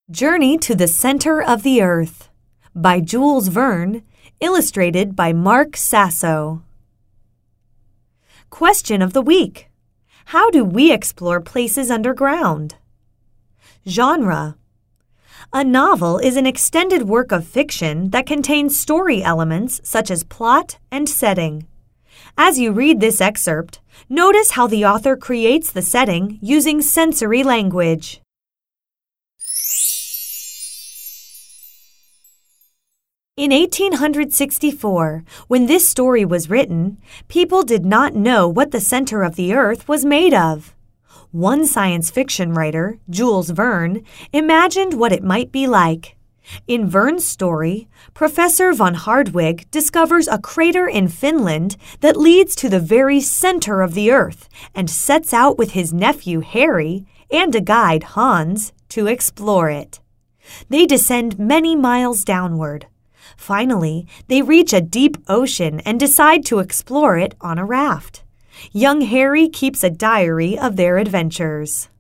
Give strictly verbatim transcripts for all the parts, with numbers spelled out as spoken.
Journey to the Center of the Earth by Jules Verne, illustrated by Mark Sasso. Question of the Week: How do we explore places underground? Genre: A novel is an extended work of fiction that contains story elements such as plot and setting. As you read this excerpt, notice how the author creates the setting using sensory language. In eighteen sixty-four, when this story was written, people did not know what the center of the earth was made of. One science fiction writer, Jules Verne, imagined what it might be like. In Verne's story, Professor von Hardwigg discovers a crater in Finland that leads to the very center of the earth and sets out with his nephew Harry and a guide, Hans, to explore it. They descend many miles downward. Finally, they reach a deep ocean and decide to explore it on a raft. Young Harry keeps a diary of their adventures.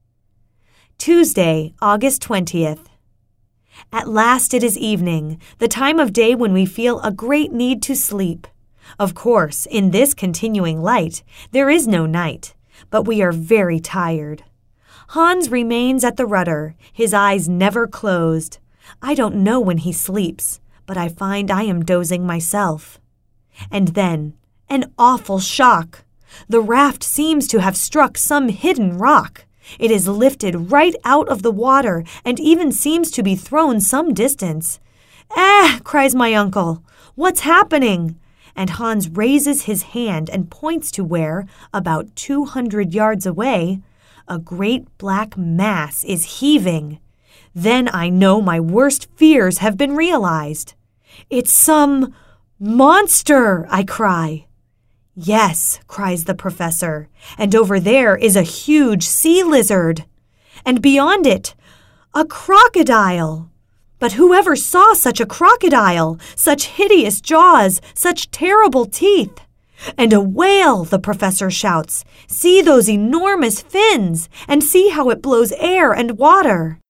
Tuesday, August twentieth. At last it is evening, the time of day when we feel a great need to sleep. Of course, in this continuing light, there is no night, but we are very tired. Hans remains at the rudder, his eyes never closed. I don't know when he sleeps, but I find I am dozing myself. And then, an awful shock. The raft seems to have struck some hidden rock. It is lifted right out of the water and even seems to be thrown some distance. "Ah!" cries my uncle. "What's happening?" And Hans raises his hand and points to where, about two hundred yards away, a great black mass is heaving. Then I know my worst fears have been realized. "It's some monster!" I cry. "Yes," cries the professor, "and over there is a huge sea lizard. And beyond it, a crocodile. But whoever saw such a crocodile, such hideous jaws, such terrible teeth? And a whale," the professor shouts. "See those enormous fins, and see how it blows air and water."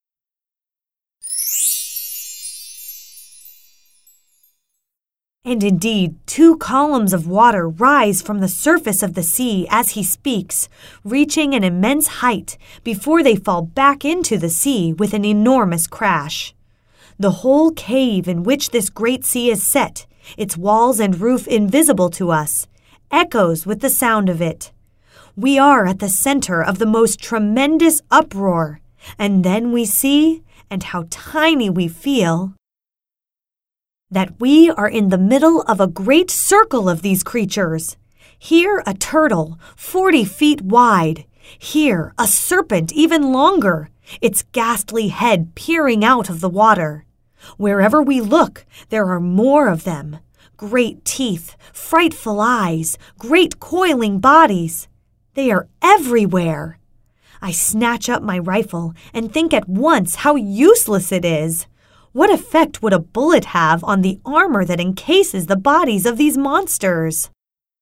And indeed, two columns of water rise from the surface of the sea as he speaks, reaching an immense height before they fall back into the sea with an enormous crash. The whole cave in which this great sea is set, its walls and roof invisible to us, echoes with the sound of it. We are at the center of the most tremendous uproar, and then we see, and how tiny we feel, that we are in the middle of a great circle of these creatures. Here a turtle, forty feet wide. Here a serpent even longer, its ghastly head peering out of the water. Wherever we look, there are more of them. Great teeth, frightful eyes, great coiling bodies. They are everywhere. I snatch up my rifle and think at once how useless it is. What effect would a bullet have on the armor that encases the bodies of these monsters?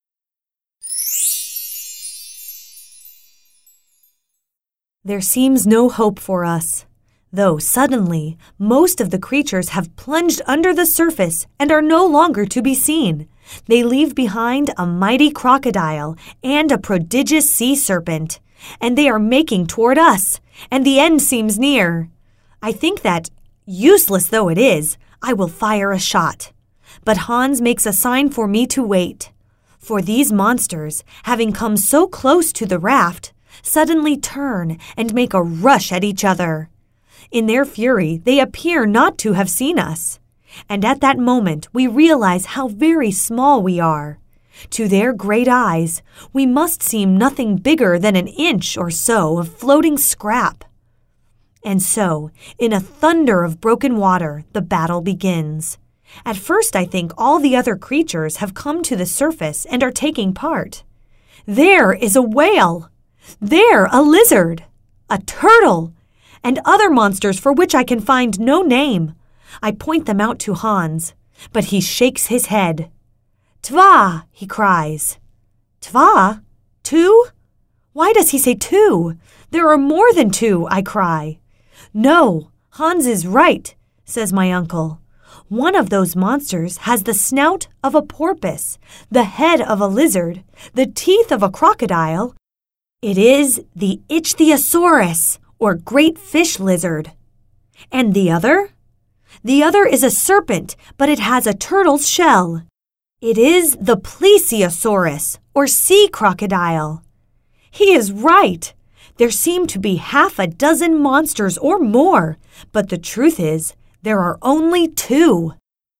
There seems no hope for us, though suddenly most of the creatures have plunged under the surface and are no longer to be seen. They leave behind a mighty crocodile and a prodigious sea serpent, and they are making toward us, and the end seems near. I think that, useless though it is, I will fire a shot. But Hans makes a sign for me to wait. For these monsters, having come so close to the raft, suddenly turn and make a rush at each other. In their fury, they appear not to have seen us. And at that moment, we realize how very small we are. To their great eyes, we must seem nothing bigger than an inch or so of floating scrap. And so, in a thunder of broken water, the battle begins. At first I think all the other creatures have come to the surface and are taking part. There is a whale! There a lizard! A turtle! And other monsters for which I can find no name. I point them out to Hans, but he shakes his head. "Tva!" he cries. "Tva? Two? Why does he say two? There are more than two," I cry. "No," Hans is right, says my uncle. One of those monsters has the snout of a porpoise, the head of a lizard, the teeth of a crocodile. It is the Ichthyosaurus, or great fish lizard. And the other? The other is a serpent, but it has a turtle's shell. It is the Plesiosaurus, or sea crocodile. He is right. There seem to be half a dozen monsters or more, but the truth is, there are only two.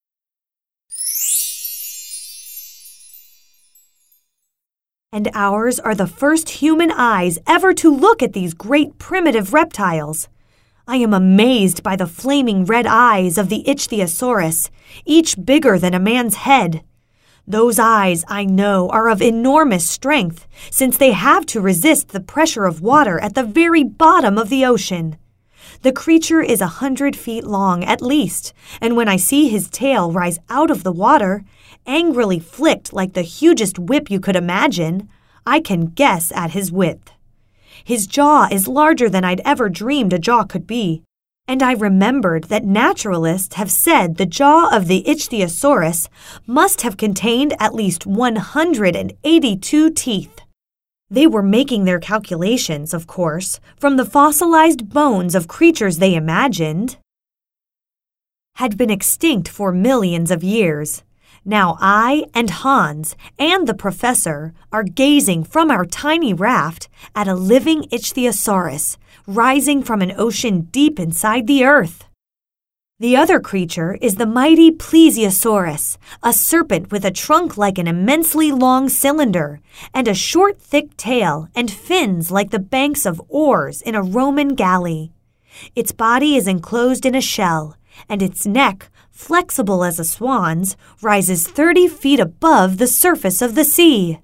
And ours are the first human eyes ever to look at these great primitive reptiles. I am amazed by the flaming red eyes of the Ichthyosaurus, each bigger than a man's head. Those eyes, I know, are of enormous strength, since they have to resist the pressure of water at the very bottom of the ocean. The creature is a hundred feet long at least, and when I see his tail rise out of the water, angrily flicked like the hugest whip you could imagine, I can guess at his width. His jaw is larger than I'd ever dreamed a jaw could be, and I remembered that naturalists have said the jaw of the Ichthyosaurus must have contained at least one hundred eighty-two teeth. They were making their calculations, of course, from the fossilized bones of creatures they imagined had been extinct for millions of years. Now I and Hans and the professor are gazing from our tiny raft at a living Ichthyosaurus rising from an ocean deep inside the earth. The other creature is the mighty Plesiosaurus, a serpent with a trunk like an immensely long cylinder, and a short, thick tail and fins like the banks of oars in a Roman galley. Its body is enclosed in a shell, and its neck, flexible as a swan's, rises thirty feet above the surface of the sea.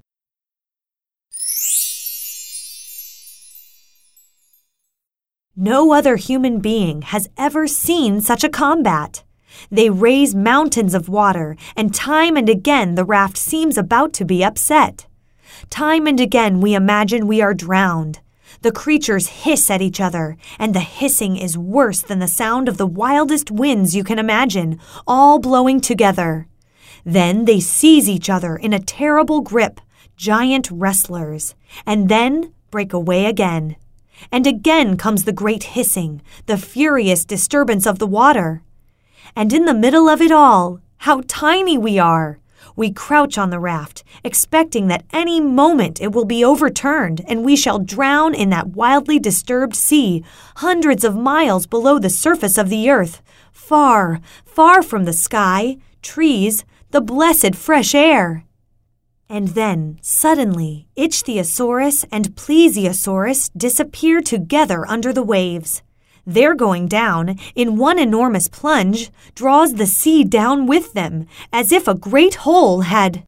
No other human being has ever seen such a combat. They raise mountains of water, and time and again the raft seems about to be upset. Time and again we imagine we are drowned. The creatures hiss at each other, and the hissing is worse than the sound of the wildest winds you can imagine, all blowing together. Then they seize each other in a terrible grip, giant wrestlers, and then break away again. And again comes the great hissing, the furious disturbance of the water. And in the middle of it all, how tiny we are! We crouch on the raft, expecting that any moment it will be overturned and we shall drown in that wildly disturbed sea, hundreds of miles below the surface of the earth, far, far from the sky, trees, the blessed fresh air. And then, suddenly, Ichthyosaurus and Plesiosaurus disappear together under the waves. Their going down, in one enormous plunge, draws the sea down with them, as if a great hole had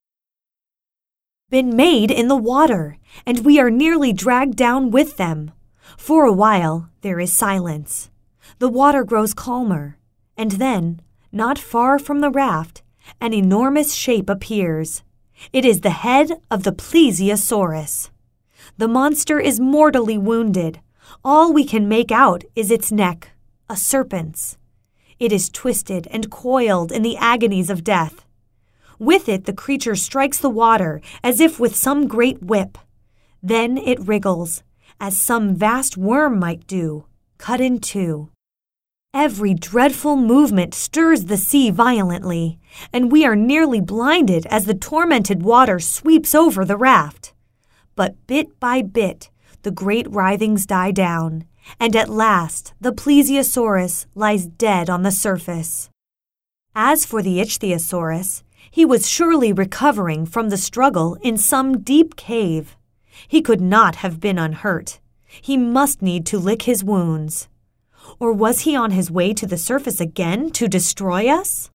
been made in the water, and we are nearly dragged down with them. For a while, there is silence. The water grows calmer, and then, not far from the raft, an enormous shape appears. It is the head of the Plesiosaurus. The monster is mortally wounded. All we can make out is its neck, a serpent's. It is twisted and coiled in the agonies of death. With it, the creature strikes the water as if with some great whip. Then it wriggles, as some vast worm might do, cut in two. Every dreadful movement stirs the sea violently, and we are nearly blinded as the tormented water sweeps over the raft. But bit by bit, the great writhings die down, and at last the Plesiosaurus lies dead on the surface. As for the Ichthyosaurus, he was surely recovering from the struggle in some deep cave. He could not have been unhurt. He must need to lick his wounds. Or was he on his way to the surface again to destroy us?